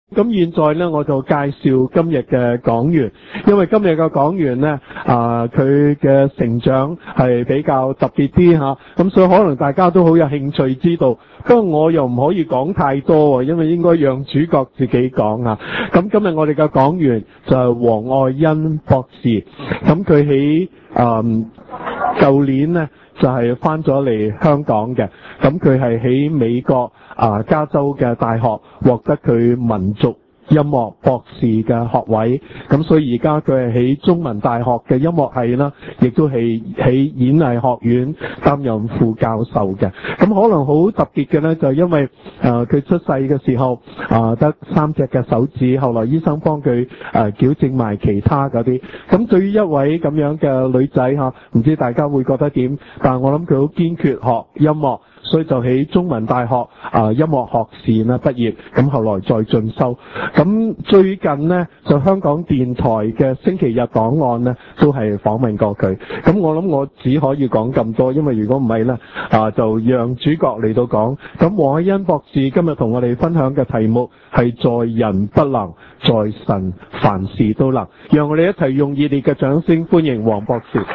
咁現在咧，我就介紹今日嘅講員，因為今日嘅講員咧，佢嘅成長係比較特別啲吓，咁所以可能大家都好有興趣知道。不過我又唔可以講太多，因為應該讓主角自己講啊。咁今日我哋嘅講員就係黃愛欣博士，咁佢喺舊年咧就係翻咗嚟香港嘅，咁佢係喺美國加州嘅大學獲得佢民族音樂博士嘅學位，咁所以而家佢係喺中文大學嘅音樂系啦，亦都係喺演藝學院擔任副教授嘅。咁可能好特別嘅咧，就係因為佢出世嘅時候得3隻嘅手指，後來醫生幫佢矯正埋其他嗰啲。咁對於一位咁樣嘅女仔吓，唔知大家會覺得點？但係我諗佢好堅決學音樂，所以就喺中文大學音樂學士啦畢業，咁後來再進修。咁最近呢，就香港電台嘅星期日檔案呢，都係訪問過佢。咁我諗我只可以講咁多，因為如果唔係呢，就讓主角嚟到講。咁黃愛欣博士今日同我哋分享嘅題目係在人不能，在神凡事都能。讓我哋一齊用熱烈嘅掌聲歡迎黃博士。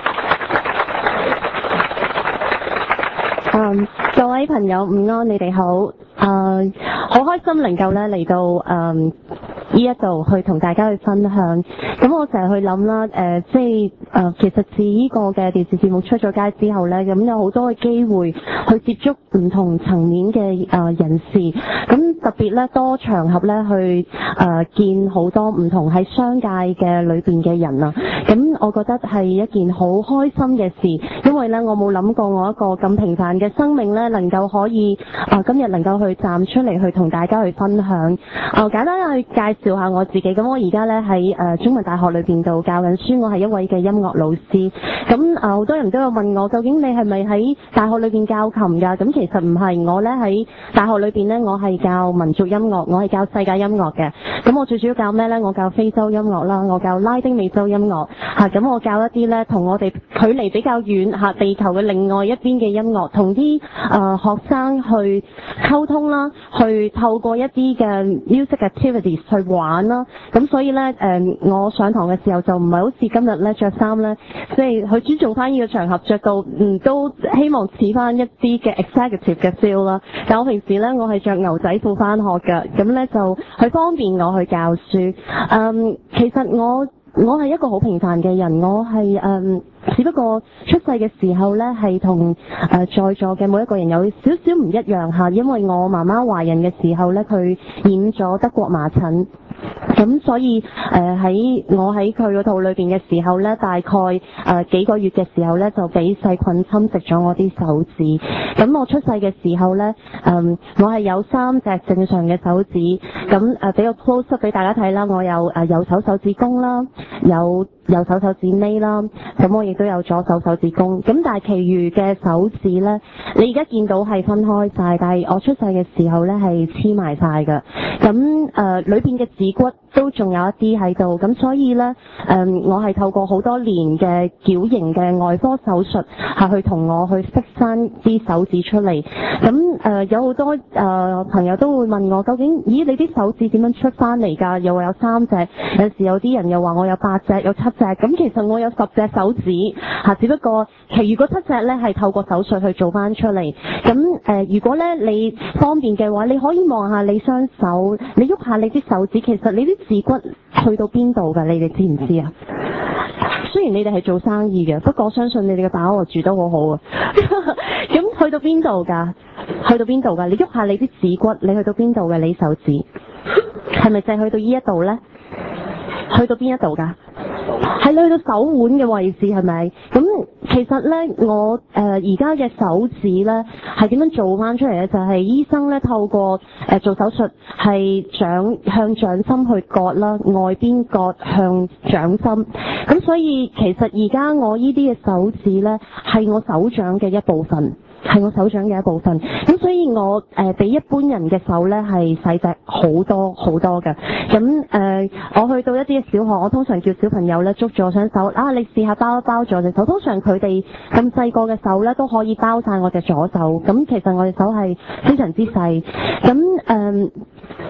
各位朋友午安，你哋好。好開心能夠咧嚟到呢一度去同大家去分享。咁我成日去諗啦，其實自呢個嘅電視節目出咗街之後咧，咁有好多嘅機會去接觸唔同層面嘅人士。咁特別咧多場合咧去見好多唔同喺商界嘅裏邊嘅人啊。咁我覺得係一件好開心嘅事，因為咧我冇諗過我一個咁平凡嘅生命咧能夠可以今日能夠去站出嚟去同大家去分享。簡單去介紹下我自己。咁我而家咧喺中文大學裏邊度教緊書，我係一位嘅音樂老師。咁好多人都有問我，究竟你係咪喺大學裏邊教琴㗎？咁其實唔係，我咧喺大學裏邊咧，我係教民族音樂，我係教世界音樂嘅。咁我最主要教咩咧？我教非洲音樂啦，我教拉丁美洲音樂咁我教一啲咧同我哋距離比較遠地球嘅另外一邊嘅音樂，同啲學生去溝通啦，去透過一啲嘅 music activities 去玩啦。咁所以咧我上堂嘅時候就唔係好似今日咧着衫咧，即係去尊重翻呢個場合着到都希望似翻一啲嘅 executive 嘅 feel 啦。但我平時咧我係着牛仔褲翻學㗎，咁咧就去方便我去教書。其實我係一個好平凡嘅人，我係只不過出世嘅時候咧係同在座嘅每一個人有少少唔一樣吓，因為我媽媽懷孕嘅時候咧佢染咗德國麻疹。咁所以我喺佢個肚裏邊嘅時候咧，大概幾個月嘅時候咧，就俾細菌侵蝕咗我啲手指。咁我出世嘅時候咧，我係有3隻正常嘅手指。咁俾個 close up 俾大家睇啦，我有右手手指公啦，有右手手指尾啦，咁我亦都有左手手指公。咁但係其餘嘅手指咧，你而家見到係分開晒，但係我出世嘅時候咧係黐埋晒㗎。咁裏邊嘅指骨都仲有一啲喺度，咁所以咧我係透過好多年嘅矯形嘅外科手術去同我去 fix 翻啲手指出嚟。咁有好多朋友都會問我，究竟咦你啲手指點樣出翻嚟㗎？又話有3隻，有時有啲人又話我有8隻，有7隻。咁其實我有10隻手指只不過其餘嗰7隻咧係透過手術去做翻出嚟。咁如果咧你方便嘅話，你可以望下你雙手，你喐下你啲手指，其實你啲指骨去到邊度㗎？你哋知唔知啊？雖然你哋係做生意嘅，不過我相信你哋嘅把握住得好好啊。咁去到邊度㗎？去到邊度㗎？你喐下你啲指骨，你去到邊度嘅？你手指係咪淨係去到呢一度咧？去到邊一度㗎？係你去到手腕嘅位置係咪？咁其實咧，我而家嘅手指咧係點樣做翻出嚟咧？就係醫生咧透過做手術係向掌心去割啦，外邊割向掌心。咁所以其實而家我呢啲嘅手指咧係我手掌嘅一部分。係我手掌嘅一部分，咁所以我比一般人嘅手咧係細隻好多好多嘅。咁我去到一啲小學，我通常叫小朋友咧捉住我雙手，你試下包一包住我隻手。通常佢哋咁細個嘅手咧都可以包晒我隻左手。咁其實我隻手係非常之細。咁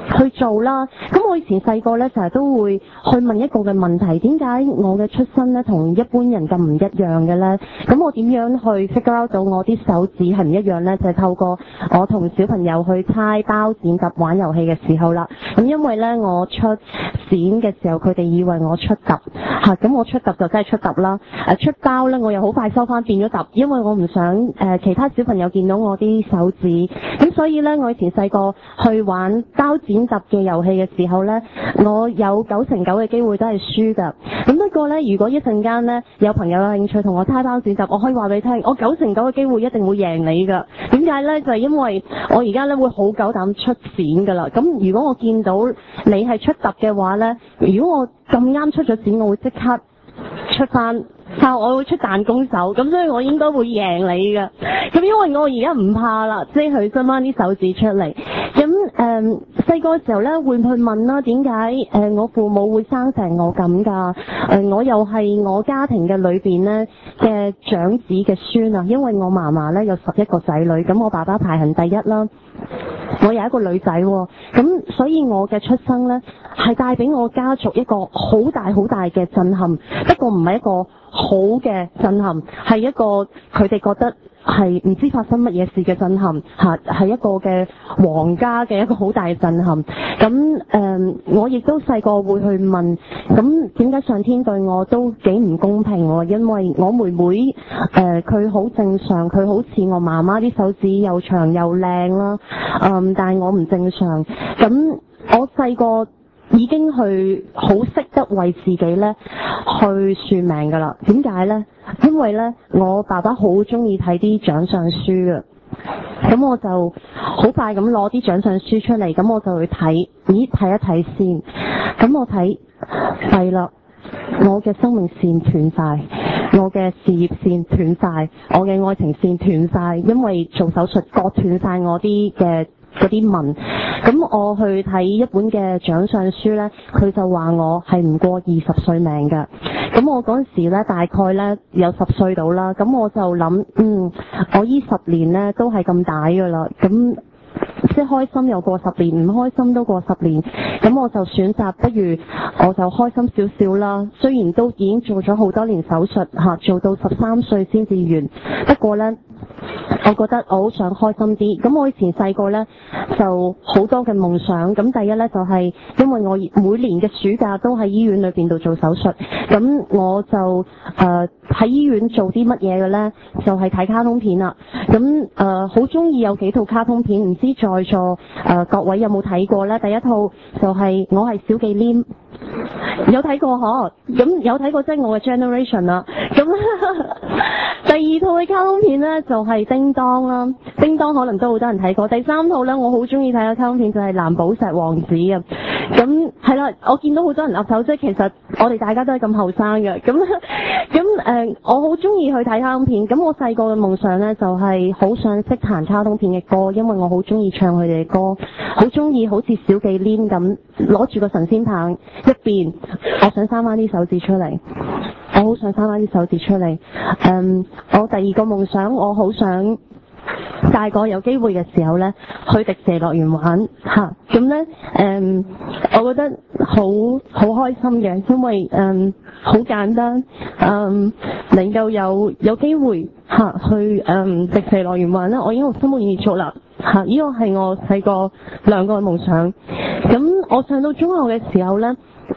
去做啦。咁我以前細個咧成日都會去問一個嘅問題，點解我嘅出身咧同一般人咁唔一樣嘅咧？咁我點樣去 figure out 到我啲手指係唔一樣咧？就係透過我同小朋友去猜包剪揼玩遊戲嘅時候啦。咁因為咧我出剪嘅時候，佢哋以為我出揼嚇，咁我出揼就真係出揼啦。出包咧我又好快收翻變咗揼，因為我唔想其他小朋友見到我啲手指。咁所以咧我以前細個去玩包剪揼嘅遊戲嘅時候咧，我有9成9嘅機會都係輸㗎。咁不過咧，如果一陣間咧有朋友有興趣同我猜包剪揼，我可以話俾你聽，我9成9嘅機會一定會贏你㗎。點解咧？就係因為我而家咧會好夠膽出剪㗎啦。咁如果我見到你係出揼嘅話咧，如果我咁啱出咗剪，我會即刻出翻。我會出彈弓手，咁所以我應該會贏你㗎。咁因為我而家唔怕啦，即係佢伸翻啲手指出嚟。咁細個嘅時候咧，會去問啦，點解我父母會生成我咁㗎？我又係我家庭嘅裏邊咧嘅長子嘅孫啊，因為我嫲嫲咧有11個仔女，咁我爸爸排行第一啦。我有一個女仔喎，咁所以我嘅出生咧係帶俾我家族一個好大好大嘅震撼，不過唔係一個好嘅震撼，係一個佢哋覺得係唔知發生乜嘢事嘅震撼嚇，係一個嘅皇家嘅一個好大嘅震撼。咁我亦都細個會去問，咁點解上天對我都幾唔公平喎？因為我妹妹佢好正常，佢好似我媽媽啲手指又長又靚啦，但係我唔正常。咁我細個已經去好識得為自己咧去算命㗎啦。點解咧？因為咧我爸爸好中意睇啲掌上書嘅，咁我就好快咁攞啲掌上書出嚟，咁我就去睇，睇一睇先。咁我睇係啦，我嘅生命線斷晒，我嘅事業線斷晒，我嘅愛情線斷晒，因為做手術割斷晒我啲嘅嗰啲紋。咁我去睇一本嘅掌上書咧，佢就話我係唔過20歲命㗎。咁我嗰陣時咧大概咧有10歲到啦，咁我就諗，我依10年咧都係咁大㗎啦，咁即係開心又過10年，唔開心都過10年，咁我就選擇不如我就開心少少啦。雖然都已經做咗好多年手術嚇，做到13歲先至完，不過咧我覺得我好想開心啲。咁我以前細個咧就好多嘅夢想。咁第一咧就係因為我每年嘅暑假都喺醫院裏邊度做手術，咁我就喺醫院做啲乜嘢嘅咧？就係睇卡通片啦。咁好中意有幾套卡通片，唔知在座各位有冇睇過咧？第一套就係我係小忌廉，有睇過嗬？咁有睇過即係我嘅 generation 啦。咁第二套嘅卡通片咧就係叮當啦，叮當可能都好多人睇過。第三套咧我好中意睇嘅卡通片就係藍寶石王子啊。咁係啦，我見到好多人岌頭，即係其實我哋大家都係咁後生嘅。咁我好中意去睇卡通片。咁我細個嘅夢想咧就係好想識彈卡通片嘅歌，因為我好中意唱佢哋嘅歌，好中意好似小忌廉咁攞住個神仙棒一邊，我想生翻啲手指出嚟。我好想生翻啲手指出嚟。我第二個夢想，我好想大個有機會嘅時候咧，去迪士尼樂園玩嚇。咁咧我覺得好開心嘅，因為好簡單，能夠有機會嚇去迪士尼樂園玩咧，我已經好心滿意足啦嚇。呢個係我細個兩個嘅夢想。咁我上到中學嘅時候咧，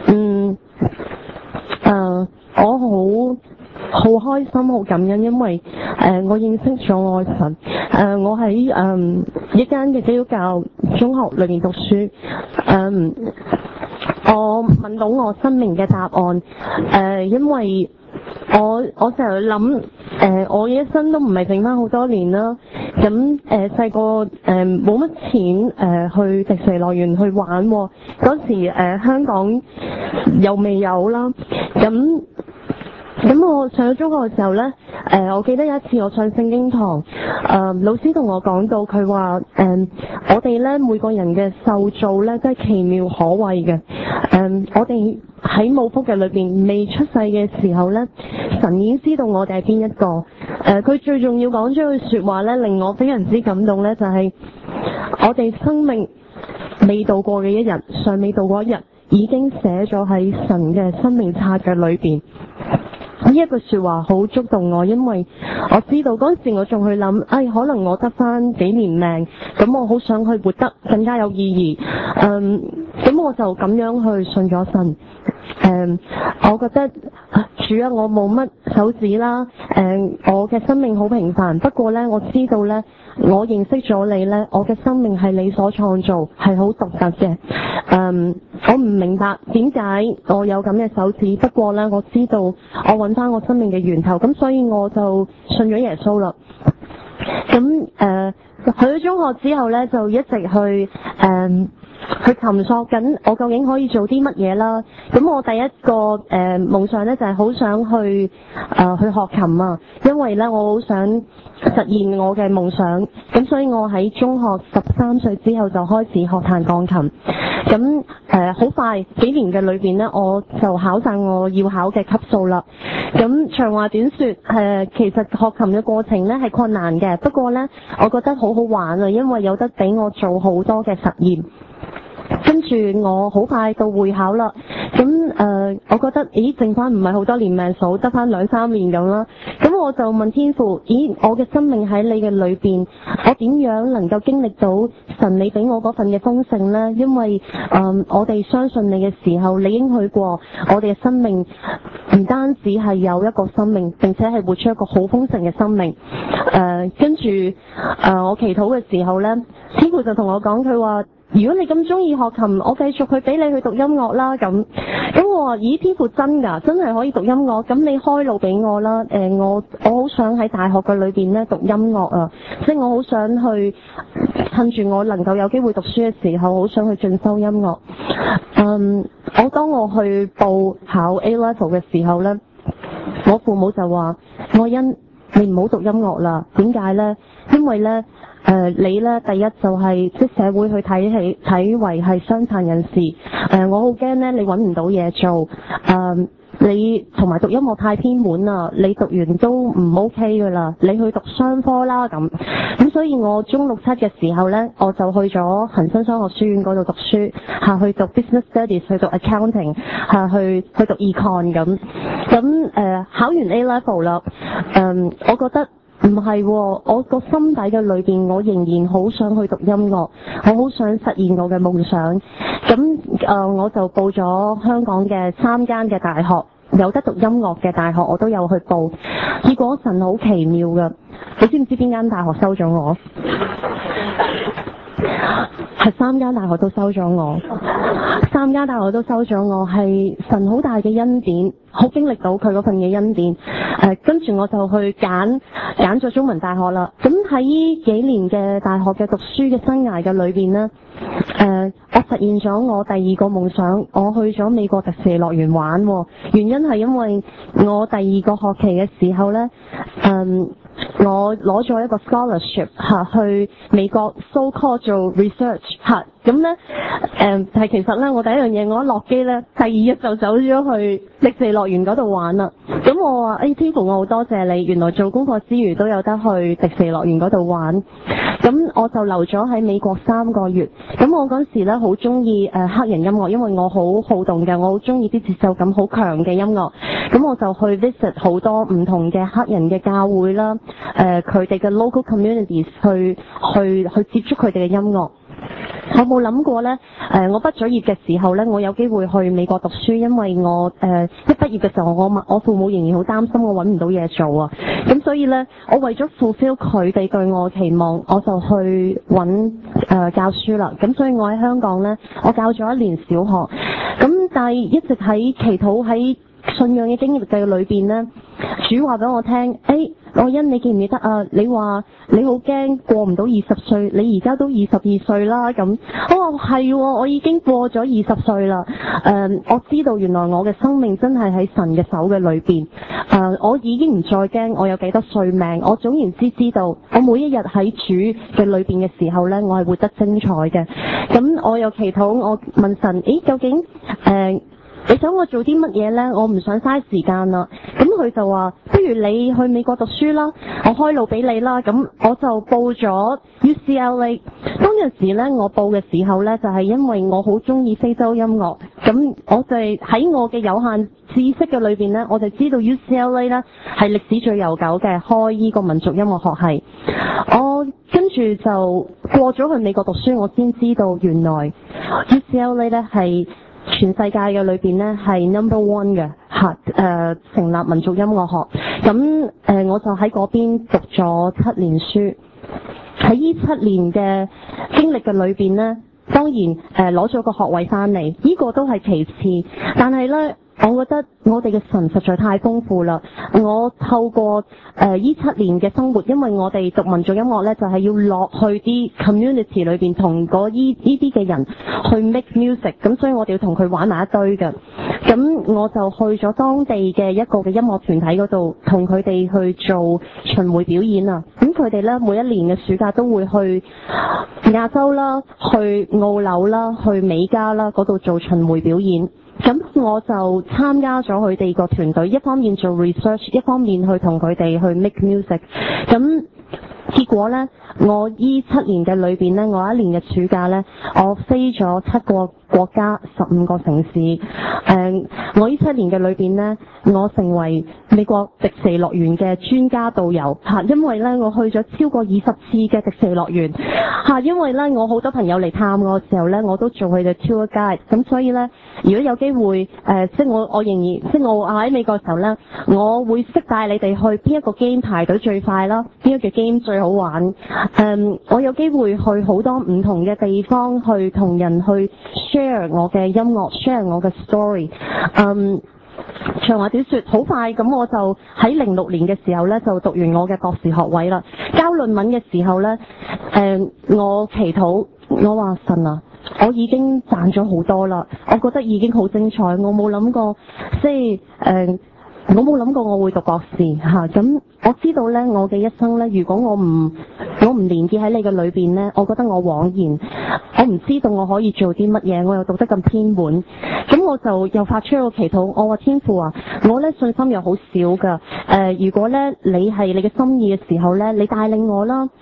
我好開心好感恩，因為我認識咗愛神。我喺一間嘅基督教中學裏面讀書。我問到我生命嘅答案。因為我成日諗，我一生都唔係剩翻好多年啦。咁細個冇乜錢去迪士尼樂園去玩喎。嗰時香港又未有啦。咁我上咗中學嘅時候呢，我記得有一次我上聖經堂，老師同我講到，佢話我哋呢每個人嘅受造呢都係奇妙可畏嘅。我哋喺母腹嘅裏邊未出世嘅時候呢，神已經知道我哋係邊一個。佢最重要講咗句說話呢，令我非常之感動呢，就係我哋生命未度過嘅一日，尚未度過一日，已經寫咗喺神嘅生命冊嘅裏邊。呢一句說話好觸動我，因為我知道嗰陣時我仲去諗，可能我得翻幾年命，咁我好想去活得更加有意義。咁我就咁樣去信咗神。我覺得主啊，我冇乜手指啦，我嘅生命好平凡，不過呢，我知道呢，我認識咗你呢，我嘅生命係你所創造，係好獨特嘅。我唔明白點解我有咁嘅手指，不過呢，我知道我揾翻我生命嘅源頭，咁所以我就信咗耶穌啦。咁去咗中學之後呢，就一直去尋索緊我究竟可以做啲乜嘢啦。咁我第一個夢想呢，就係好想去學琴啊，因為呢，我好想實現我嘅夢想。咁所以我喺中學13歲之後就開始學彈鋼琴。咁好快幾年嘅裏邊呢，我就考晒我要考嘅級數啦。咁長話短說，其實學琴嘅過程呢係困難嘅，不過呢，我覺得好好玩啊，因為有得俾我做好多嘅實驗。跟住我好快到會考啦，咁我覺得剩翻唔係好多年命數，得翻2-3年咁啦。咁我就問天父，我嘅生命喺你嘅裏邊，我點樣能夠經歷到神你俾我嗰份嘅豐盛呢？因為我哋相信你嘅時候，你應許過我哋嘅生命唔單止係有一個生命，並且係活出一個好豐盛嘅生命。跟住我祈禱嘅時候呢，天父就同我講，佢話，如果你咁中意學琴，我繼續去俾你去讀音樂啦。咁我話，天父真㗎，真係可以讀音樂，咁你開路俾我啦。我好想喺大學嘅裏邊咧讀音樂啊，即係我好想去趁住我能夠有機會讀書嘅時候，好想去進修音樂。當我去報考 A level 嘅時候呢，我父母就話，愛欣，你唔好讀音樂啦。點解呢？因為呢，你呢，第一就係即社會去睇為係傷殘人士。我好驚呢，你揾唔到嘢做。你同埋讀音樂太偏門啦，你讀完都唔 OK 噶啦，你去讀商科啦咁。所以我中6、7嘅時候呢，我就去咗恒生商學書院嗰度讀書，去讀 business studies， 去讀 accounting， 去讀 econ 咁。考完 A level 啦，我覺得唔係，我個心底嘅裏邊，我仍然好想去讀音樂，我好想實現我嘅夢想。我就報咗香港嘅3間嘅大學，有得讀音樂嘅大學我都有去報。結果神好奇妙㗎，你知唔知邊間大學收咗我？係3間大學都收咗我，3間大學都收咗我，係神好大嘅恩典，好經歷到佢嗰份嘅恩典。跟住我就去揀咗中文大學啦。咁喺呢幾年嘅大學嘅讀書嘅生涯嘅裏邊呢，我實現咗我第2個夢想，我去咗美國迪士尼樂園玩。原因係因為我第2個學期嘅時候呢，我攞咗一個 scholarship 去美國 so called 做 research 咁呢，係其實呢，我第一樣嘢我一落機呢，第2日就走咗去迪士尼樂園嗰度玩啦。咁我話天父，我好多謝你，原來做功課之餘都有得去迪士尼樂園嗰度玩。咁我就留咗喺美國3個月。咁我嗰時呢，好中意黑人音樂，因為我好好動嘅，我好中意啲節奏感好強嘅音樂。咁我就去 visit 好多唔同嘅黑人嘅教會啦，佢哋嘅 local communities 去接觸佢哋嘅音樂。我冇諗過呢，我畢咗業嘅時候呢，我有機會去美國讀書，因為我一畢業嘅時候，我父母仍然好擔心我揾唔到嘢做啊。咁所以呢，我為咗 fulfill 佢哋對我嘅期望，我就去揾教書啦。咁所以我喺香港呢，我教咗1年小學。咁但係一直喺祈禱喺信仰嘅經歷嘅裏邊呢，主話俾我聽，愛欣，你記唔記得啊？你話你好驚過唔到20歲，你而家都22歲啦咁。我話係，我已經過咗20歲啦。我知道原來我嘅生命真係喺神嘅手嘅裏邊。我已經唔再驚我有幾多歲命。我總言之知道，我每一日喺主嘅裏邊嘅時候呢，我係活得精彩嘅。咁我又祈禱，我問神，究竟你想我做啲乜嘢呢？我唔想嘥時間啦。咁佢就話，不如你去美國讀書啦，我開路俾你啦。咁我就報咗 UCLA。當陣時咧，我報嘅時候咧，就係因為我好中意非洲音樂，咁我就係喺我嘅有限知識嘅裏邊咧，我就知道 UCLA 咧係歷史最悠久嘅開依個民族音樂學系。我跟住就過咗去美國讀書，我先知道原來 UCLA 咧係全世界嘅裏邊咧係 No.1 嘅成立民族音樂學。咁我就喺嗰邊讀咗7年書。喺呢7年嘅經歷嘅裏邊呢，當然攞咗個學位翻嚟，呢個都係其次。但係呢，我覺得我哋嘅神實在太豐富啦。我透過呢7年嘅生活，因為我哋讀民族音樂呢，就係要落去啲 community 裏邊同呢啲嘅人去 make music， 咁所以我哋要同佢玩埋一堆嘅。咁我就去咗當地嘅一個嘅音樂團體嗰度，同佢哋去做巡迴表演啊。咁佢哋呢，每一年嘅暑假都會去亞洲啦、去澳紐啦、去美加啦嗰度做巡迴表演。咁我就參加咗佢哋個團隊，一方面做 research， 一方面去同佢哋去 make music。咁結果呢，我呢7年嘅裏邊呢，我一年嘅暑假呢，我飛咗7個國家15個城市。我呢7年嘅裏邊呢，我成為美國迪士尼樂園嘅專家導遊吓，因為呢，我去咗超過20次嘅迪士尼樂園吓，因為呢，我好多朋友嚟探我嘅時候呢，我都做佢嘅 tour guide。咁所以呢，如果有機會即係我仍然即係我喺美國嘅時候呢，我會識帶你哋去邊一個 game 排隊最快啦，邊一個 game 最好玩。我有機會去好多唔同嘅地方去同人去 share 我嘅音樂 share 我嘅 story。長話短說，好快咁我就喺06年嘅時候呢，就讀完我嘅博士學位啦。交論文嘅時候呢，我祈禱，我話神啊，我已經賺咗好多啦，我覺得已經好精彩，我冇諗過即係我冇諗過我會讀博士吓。咁我知道呢，我嘅一生呢，如果我唔連結喺你嘅裏邊呢，我覺得我枉然。我唔知道我可以做啲乜嘢，我又讀得咁偏門。咁我就又發出一個祈禱，我話天父啊，我呢信心又好少噶。如果呢你係你嘅心意嘅時候呢，你帶領我啦。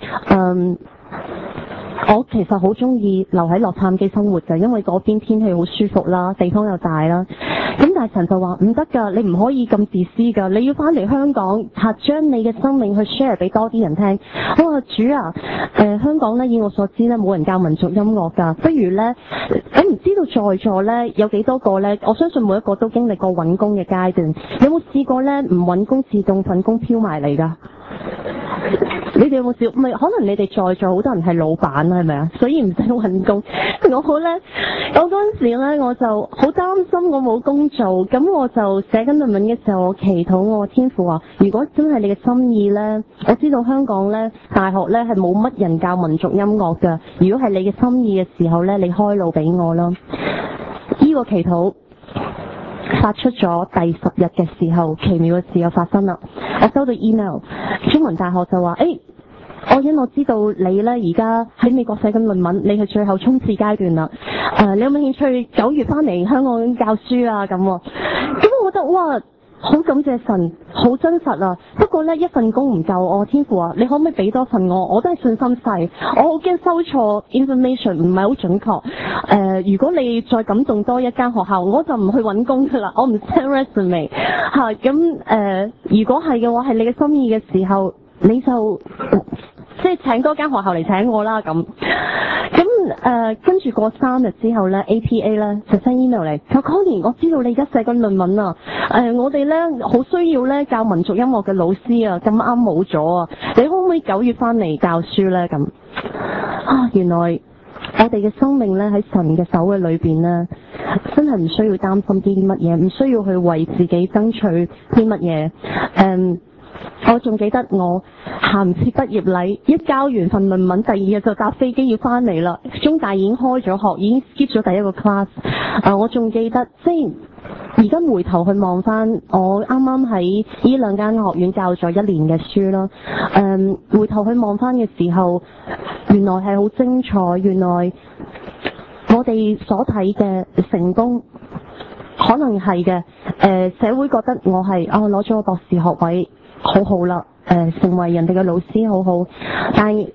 我其實好中意留喺洛杉磯生活嘅，因為嗰邊天氣好舒服啦，地方又大啦。咁但係神就話唔得噶，你唔可以咁自私噶，你要翻嚟香港，將你嘅生命去 share 俾多啲人聽。我話主啊，香港呢，以我所知呢，冇人教民族音樂噶，不如呢，我唔知道在座呢有幾多個呢，我相信每一個都經歷過揾工嘅階段，有冇試過呢？唔揾工自動份工飄埋嚟噶？你哋有冇試？唔係，可能你哋在座好多人係老闆啦，係咪啊？所以唔使揾工。我嗰陣時咧，我就好擔心我冇工做，咁我就寫緊論文嘅時候，我祈禱我天父話：如果真係你嘅心意咧，我知道香港咧大學咧係冇乜人教民族音樂㗎。如果係你嘅心意嘅時候咧，你開路俾我啦。呢個祈禱發出咗第10日嘅時候，奇妙嘅事又發生啦。我收到 email， 中文大學就話：我知道你呢而家喺美國寫緊論文，你係最後衝刺階段啦。你有冇興趣9月翻嚟香港教書啊？咁我覺得哇，好感謝神，好真實啊！不過呢，一份工唔夠，我天父啊，你可唔可以俾多份我？我都係信心細，我好驚收錯 information， 唔係好準確。如果你再感動多一間學校，我就唔去揾工噶啦，我唔 send resume 吓。咁如果係嘅話，係你嘅心意嘅時候，你就即係請多間學校嚟請我啦咁。跟住過3日之後呢 APA 呢就 send email 嚟，佢話 Connie， 我知道你而家寫緊論文啊，我哋呢好需要呢教民族音樂嘅老師啊，咁啱冇咗啊，你可唔可以9月翻嚟教書呢？咁原來我哋嘅生命呢喺神嘅手嘅裏邊呢，真係唔需要擔心啲乜嘢，唔需要去為自己爭取啲乜嘢。我仲記得我銜接畢業禮，一交完份論文，第2日就搭飛機要翻嚟啦。中大已經開咗學，已經 skip 咗第一個 class。我仲記得，即係而家回頭去望翻，我啱啱喺呢2間學院教咗1年嘅書啦。回頭去望翻嘅時候，原來係好精彩。原來我哋所睇嘅成功，可能係嘅。社會覺得我係攞咗個博士學位。好好啦，成為人哋嘅老師好好，但係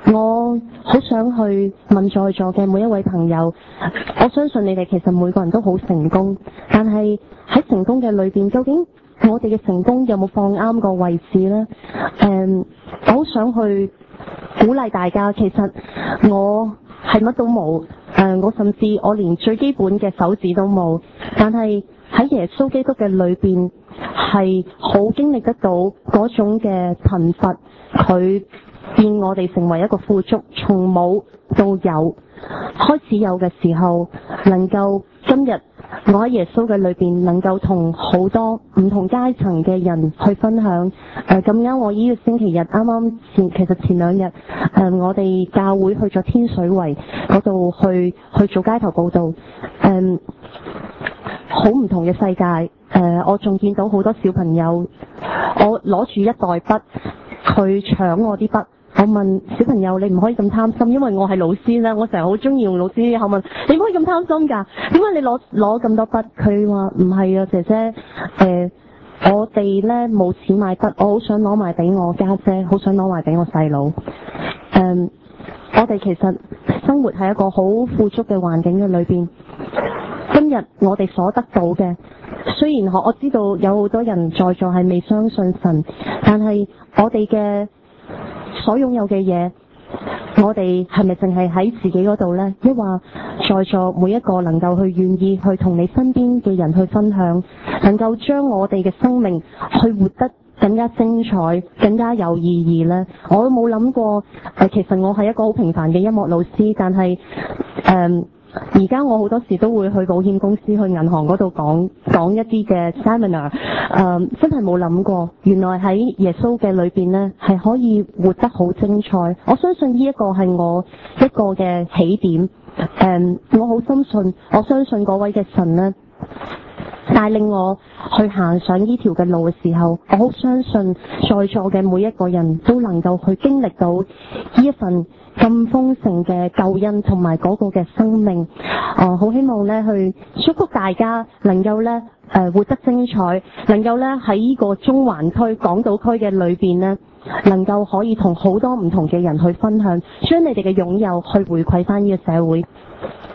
我好想去問在座嘅每一位朋友，我相信你哋其實每個人都好成功，但係喺成功嘅裏邊，究竟我哋嘅成功有冇放啱個位置呢？我好想去鼓勵大家，其實我係乜都冇，我甚至我連最基本嘅手指都冇，但係喺耶穌基督嘅裏邊係好經歷得到嗰種嘅貧乏，佢變我哋成為一個富足，從冇到有，開始有嘅時候，能夠今日我喺耶穌嘅裏邊，能夠同好多唔同階層嘅人去分享。咁啱我呢個星期日啱啱其實前2日，我哋教會去咗天水圍嗰度去做街頭報道，好唔同嘅世界。我仲見到好多小朋友，我攞住一袋筆，佢搶我啲筆。我問小朋友，你唔可以咁貪心，因為我係老師啦，我成日好中意用老師口吻，你唔可以咁貪心㗎，點解你攞咁多筆？佢話唔係啊，姐姐，我哋咧冇錢買筆，我好想攞埋俾我家姐，好想攞埋俾我細佬。我哋其實生活喺一個好富足嘅環境嘅裏邊，今日我哋所得到嘅，雖然我知道有好多人在座係未相信神，但係我哋嘅所擁有嘅嘢，我哋係咪淨係喺自己嗰度呢？抑或在座每一個能夠去願意去同你身邊嘅人去分享，能夠將我哋嘅生命去活得更加精彩、更加有意義呢？我都冇諗過，其實我係一個好平凡嘅音樂老師，但係而家我好多時都會去保險公司、去銀行嗰度講一啲嘅 seminar， 真係冇諗過，原來喺耶穌嘅裏邊呢係可以活得好精彩。我相信呢一個係我一個嘅起點。我好深信，我相信嗰位嘅神呢帶領我去行上呢條嘅路嘅時候，我好相信在座嘅每一個人都能夠去經歷到呢一份咁豐盛嘅救恩同埋嗰個嘅生命。好希望咧去祝福大家能夠咧活得精彩，能夠咧喺呢個中環區、港島區嘅裏邊咧，能夠可以同好多唔同嘅人去分享，將你哋嘅擁有去回饋翻呢個社會。